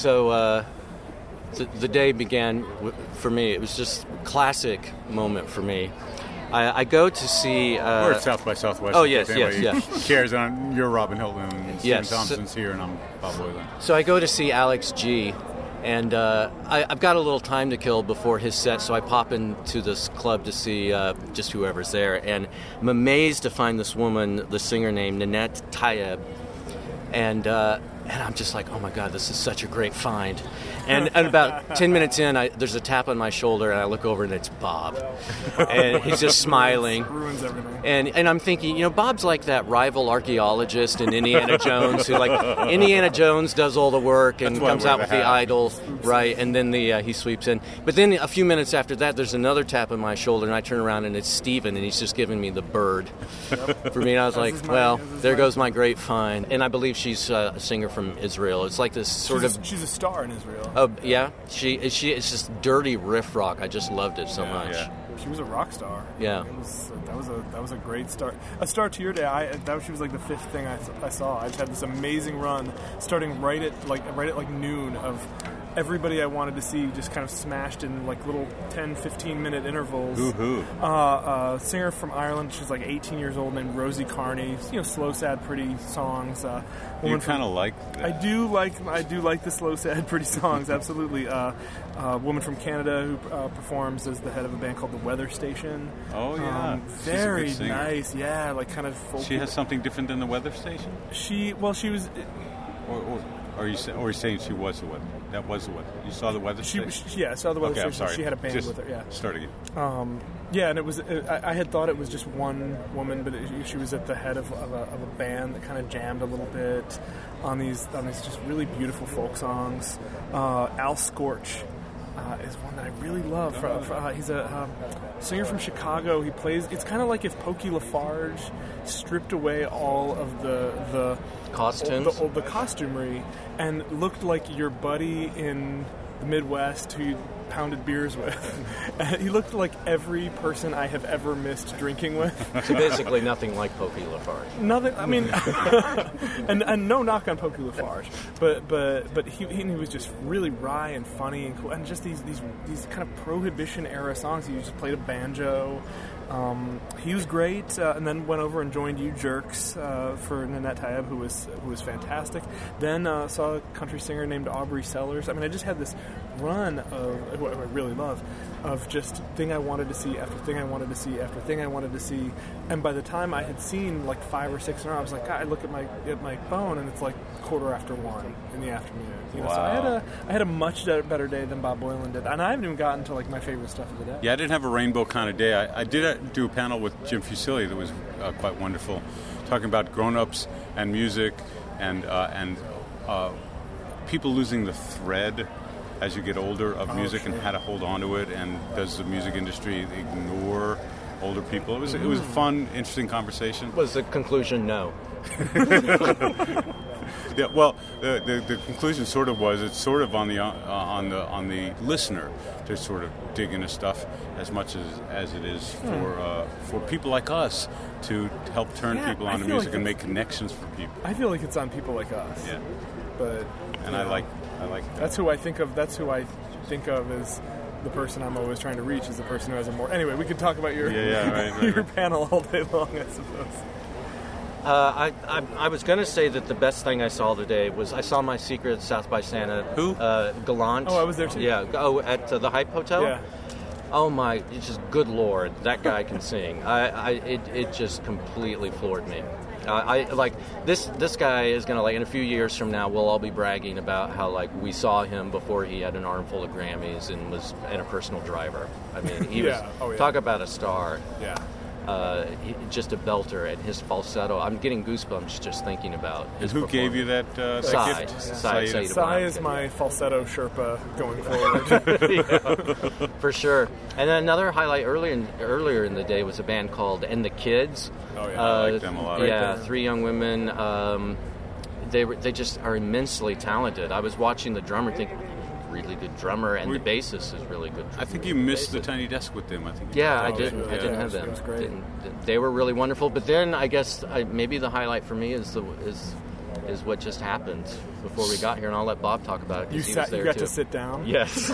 So the day began for me. It was just a classic moment for me. I go to see... We're at South by Southwest. Oh, yes. Cares on. You're Robin Hilton, and Stephen Thompson's here, and I'm Bob Boilen. So I go to see Alex G., and I've got a little time to kill before his set, so I pop into this club to see just whoever's there. And I'm amazed to find this woman, the singer named Nanette Tayeb. And I'm just like, oh my God, this is such a great find. And about 10 minutes in, there's a tap on my shoulder, and I look over, and it's Bob. And he's just smiling. Ruins everything. And I'm thinking, Bob's like that rival archaeologist in Indiana Jones, who, like, Indiana Jones does all the work and comes out with the idol, right? And then he sweeps in. But then a few minutes after that, there's another tap on my shoulder, and I turn around, and it's Steven, and he's just giving me the bird. For me, and I was like, there goes my great find. And I believe she's a singer from Israel. It's like this She's a star in Israel. Oh, yeah? It's just dirty riff rock. I just loved it so much. Yeah. She was a rock star. Yeah. That was a great start. A start to your day. She was like the fifth thing I saw. I just had this amazing run starting right at noon of everybody I wanted to see just kind of smashed in like little 10, 15-minute intervals. Who? Singer from Ireland. She's like 18 years old, named Rosie Carney. Slow, sad, pretty songs. You kind of like that. I do like the slow, sad, pretty songs. Absolutely. A woman from Canada who performs as the head of a band called The Weather Station. Oh yeah, very nice. Yeah, like kind of folk. She has something different than The Weather Station. She was. Or are you saying she was the weather? That was the weather. You saw the weather station? I saw the weather station. I'm sorry. She had a band with her. Yeah. Start again. And it was. I had thought it was just one woman, but she was at the head of a band that kind of jammed a little bit on these just really beautiful folk songs. Al Scorch is one that I really love. He's a singer from Chicago. He plays. It's kind of like if Pokey Lafarge stripped away all of the costumes, the costumery, and looked like your buddy in the Midwest who you pounded beers with. He looked like every person I have ever missed drinking with. So basically nothing like Pokey Lafarge. Nothing. I mean, and no knock on Pokey Lafarge, but he was just really wry and funny and cool, and just these kind of Prohibition era songs. He just played a banjo. He was great, and then went over and joined You Jerks for Nanette Tayeb, who was fantastic. Then saw a country singer named Aubrey Sellers. I mean, I just had this run of who I really love, of just thing I wanted to see after thing I wanted to see after thing I wanted to see, and by the time I had seen like 5 or 6 in a row, I was like, God, I look at my phone and it's like 1:15 in the afternoon. Wow. So I had a much better day than Bob Boilen did, and I haven't even gotten to like my favorite stuff of the day. Yeah, I didn't have a rainbow kind of day. I did do a panel with Jim Fusilli that was quite wonderful, talking about grown-ups and music and people losing the thread as you get older of music and how to hold on to it, and does the music industry ignore older people? It was a fun, interesting conversation. Was the conclusion no? Yeah, well, the conclusion sort of was it's sort of on the listener to sort of dig into stuff as much as it is for people like us to help turn people onto music and make connections for people. I feel like it's on people like us. Yeah, but I like that. That's who I think of. That's who I think of as the person I'm always trying to reach, is the person who has a more. Anyway, we could talk about your your panel all day long, I suppose. I was going to say that the best thing I saw today was I saw My Secret at South by Santa. Who? Gallant. Oh, I was there too. Yeah. Oh, at the Hype Hotel? Yeah. Oh my, it's just good Lord, that guy can sing. It just completely floored me. I like this guy is going to, like, in a few years from now, we'll all be bragging about how, like, we saw him before he had an armful of Grammys and was a personal driver. I mean, he was, talk about a star. Yeah. Just a belter, and his falsetto. I'm getting goosebumps just thinking about his And who gave you that gift? Sai is my falsetto Sherpa going forward. Yeah, for sure. And then another highlight earlier in the day was a band called And the Kids. Oh yeah, I like them a lot. Yeah, 3 young women. They just are immensely talented. I was watching the drummer, thinking, really good drummer, and the bassist is really good. I think you missed the Tiny Desk with them. I think. Yeah, I didn't. I didn't have them. It was great. They were really wonderful. But then I guess maybe the highlight for me is is what just happened before we got here, and I'll let Bob talk about it. You 'cause he was there you got too. to sit down? Yes.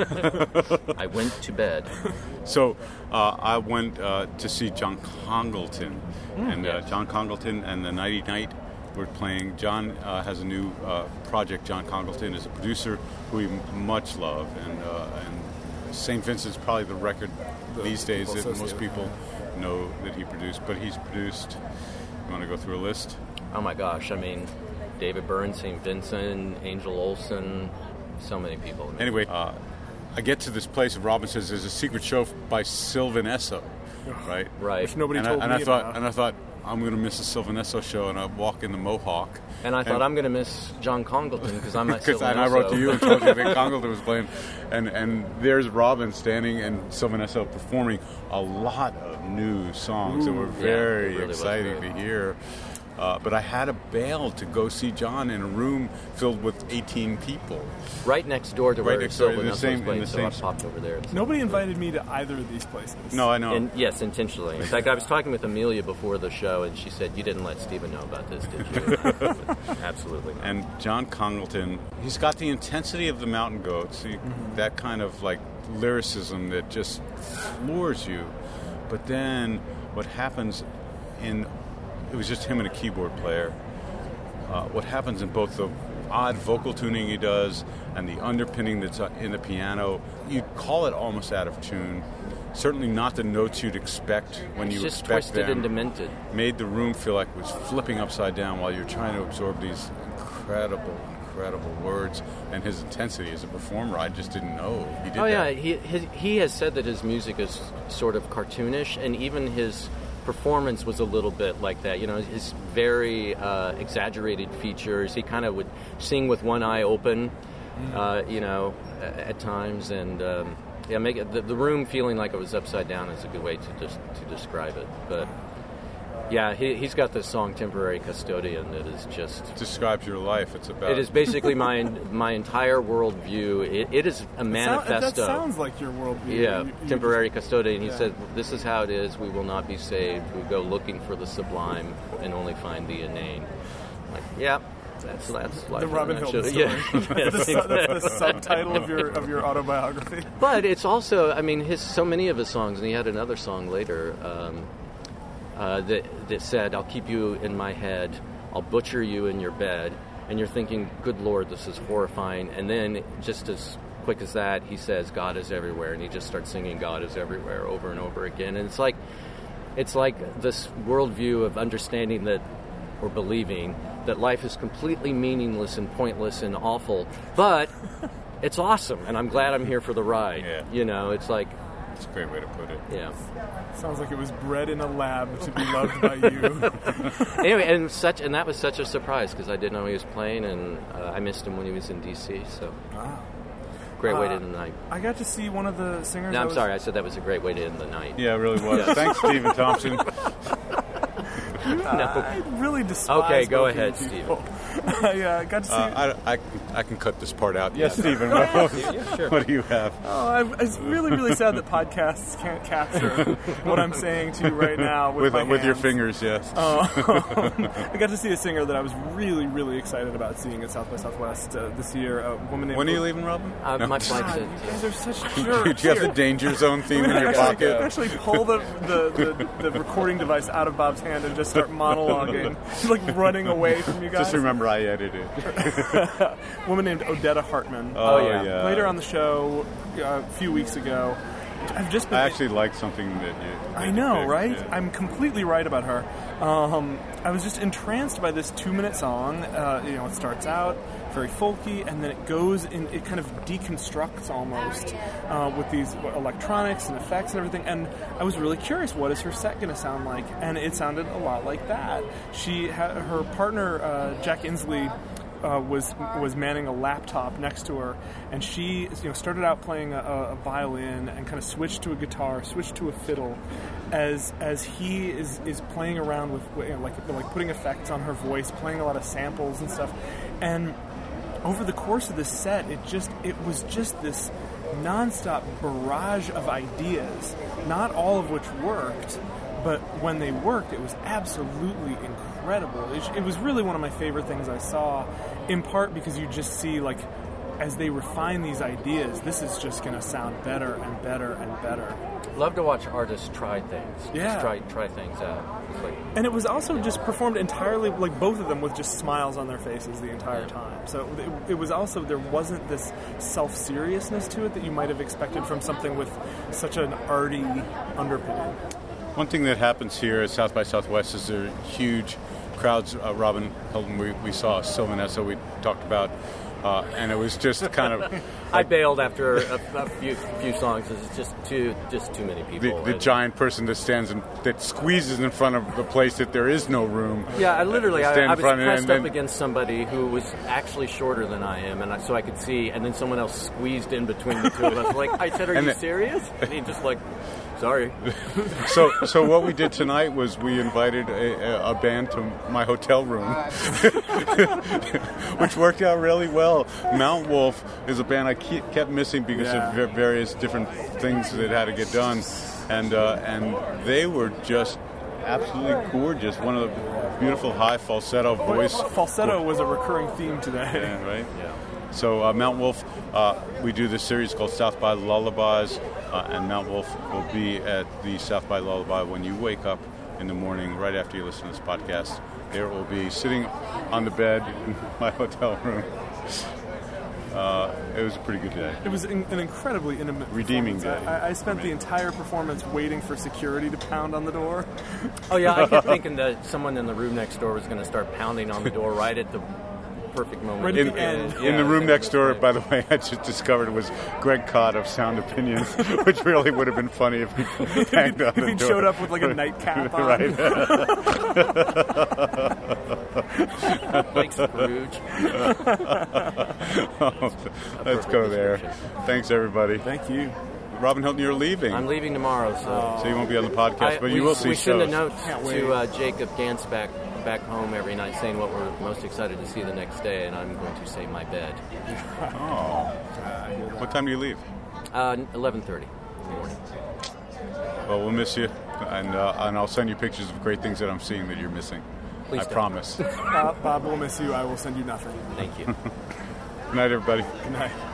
I went to bed. So I went to see John Congleton, and yes. John Congleton and the Nighty Night were playing. John has a new project. John Congleton is a producer who we much love, and St. Vincent's probably the record these days that most people know that he produced. But he's produced. You want to go through a list? Oh my gosh! I mean, David Byrne, St. Vincent, Angel Olsen, so many people. Anyway, I get to this place, and Robin says there's a secret show by Sylvan Esso, right? Right. Which nobody And told me I thought, about. and I thought, I'm going to miss the Sylvan Esso show, and I walk in the Mohawk. And I thought I'm going to miss John Congleton because I'm at Sylvan And I wrote to Esso. you and told you that Congleton was playing, and there's Robin standing and Sylvan Esso performing a lot of new songs that were very it really was exciting great. to hear. But I had to bail to go see John in a room filled with 18 people. Right next door to Right where next door, Sylvan in the Esso same- was in playing, the so same I popped over there. Nobody invited me to either of these places. No, I know. And yes, intentionally. In fact, I was talking with Amelia before the show, and she said, "You didn't let Stephen know about this, did you?" Absolutely not. And John Congleton, he's got the intensity of the Mountain Goats, that kind of like lyricism that just floors you. But then what happens it was just him and a keyboard player. What happens in both the odd vocal tuning he does and the underpinning that's in the piano, you'd call it almost out of tune. Certainly not the notes you'd expect when you It's just expect twisted them. and demented. Made the room feel like it was flipping upside down while you're trying to absorb these incredible words, and his intensity as a performer, I just didn't know he did Oh yeah, that. he has said that his music is sort of cartoonish, and even his performance was a little bit like that. You know, his very exaggerated features. He kind of would sing with one eye open, you know, at times, and make it, the room feeling like it was upside down is a good way to describe it. But yeah, he's got this song "Temporary Custodian" that is just. Describes your life. It's about. It is basically my entire worldview. It is a manifesto. That sounds like your worldview. Yeah, You temporary just- custodian. He yeah. said, "This is how it is. We will not be saved. We go looking for the sublime and only find the inane." Like, yeah, that's life. The Robin in a Hilton nutshell. story. Yeah, That's the subtitle of your autobiography. But it's also, I mean, so many of his songs, and he had another song later that said, "I'll keep you in my head. I'll butcher you in your bed." And you're thinking, "Good Lord, this is horrifying." And then, just as quick as that, he says, "God is everywhere," and he just starts singing "God is everywhere" over and over again. And it's like this worldview of understanding that, or believing that life is completely meaningless and pointless and awful, but it's awesome, and I'm glad I'm here for the ride. Yeah. You know, it's like, It's a great way to put it. yeah. Sounds like it was bred in a lab to be loved by you. Anyway, and that was such a surprise because I didn't know he was playing, and I missed him when he was in D.C. So Wow. great way to end the night. I got to see one of the singers. No, that I'm was- sorry, I said that was a great way to end the night. Yeah, it really was. Thanks, Stephen Thompson. I really despise. Okay, go both of ahead, you people. I got to see. I can cut this part out. Yes, Stephen. What do you have? It's really sad that podcasts can't capture what I'm saying to you right now with my With your hands. fingers, yes. I got to see a singer that I was really excited about seeing at South by Southwest this year. A woman named. When are you leaving, Robin? My flight's God, at you guys are such Do jerks. you have the Here. Danger Zone theme in your Actually, pocket? actually pull the recording device out of Bob's hand and just start monologuing, like running away from you guys. Just remember, I edited it. A woman named Odetta Hartman. Oh, yeah. Played her on the show a few weeks ago. I've just been. I actually like something that you. I know, picked, right? yeah. I'm completely right about her. I was just entranced by this 2-minute song. It starts out very folky, and then it goes in. It kind of deconstructs almost with these electronics and effects and everything. And I was really curious, what is her set going to sound like? And it sounded a lot like that. She had her partner, Jack Inslee. Was manning a laptop next to her, and she started out playing a violin and kind of switched to a guitar, switched to a fiddle, as he is playing around with like putting effects on her voice, playing a lot of samples and stuff, and over the course of this set, it was just this nonstop barrage of ideas, not all of which worked. But when they worked, it was absolutely incredible. incredible. It was really one of my favorite things I saw, in part because you just see, like, as they refine these ideas, this is just going to sound better and better and better. Love to watch artists try things. Yeah. Just try things out. Like, and it was also just performed entirely, like both of them, with just smiles on their faces the entire time. So it was also, there wasn't this self-seriousness to it that you might have expected from something with such an arty underpinning. One thing that happens here at South by Southwest is there are huge crowds. Robin Hilton, we saw Sylvanessa, we talked about, and it was just kind of... I bailed after a few songs. It's just too many people. The giant person that stands that squeezes in front of the place that there is no room. Yeah, I was pressed up against somebody who was actually shorter than I am, and so I could see, and then someone else squeezed in between the two of us. Like, I said, "Are you serious?" And he just like, "Sorry." So what we did tonight was we invited a band to my hotel room, which worked out really well. Mount Wolf is a band I kept missing because of various different things that had to get done, and they were just absolutely gorgeous. One of the beautiful high falsetto voice. Falsetto was a recurring theme today. Yeah, right. Yeah. So Mount Wolf, we do this series called South by Lullabies, and Mount Wolf will be at the South by Lullaby when you wake up in the morning, right after you listen to this podcast. There will be sitting on the bed in my hotel room. It was a pretty good day. It was an incredibly intimate redeeming day. I spent the entire performance waiting for security to pound on the door. Oh yeah, I kept thinking that someone in the room next door was going to start pounding on the door right at the perfect moment. Right at the end. In the room next door, by the way, I just discovered was Greg Cott of Sound Opinions, which really would have been funny if he banged on the door. If he showed up with like a nightcap on. Right. Like Scrooge. Let's go there. Thanks, everybody. Thank you. Robin Hilton, you're leaving. I'm leaving tomorrow, so you won't be on the podcast, but you will see we shows. send a note to Jacob Gantz back home every night saying what we're most excited to see the next day, and I'm going to say my bed. Oh. What time do you leave? 11:30 in the morning. Well, we'll miss you, and I'll send you pictures of great things that I'm seeing that you're missing. Please I promise. Bob will miss you. I will send you nothing. Thank you. Good night, everybody. Good night.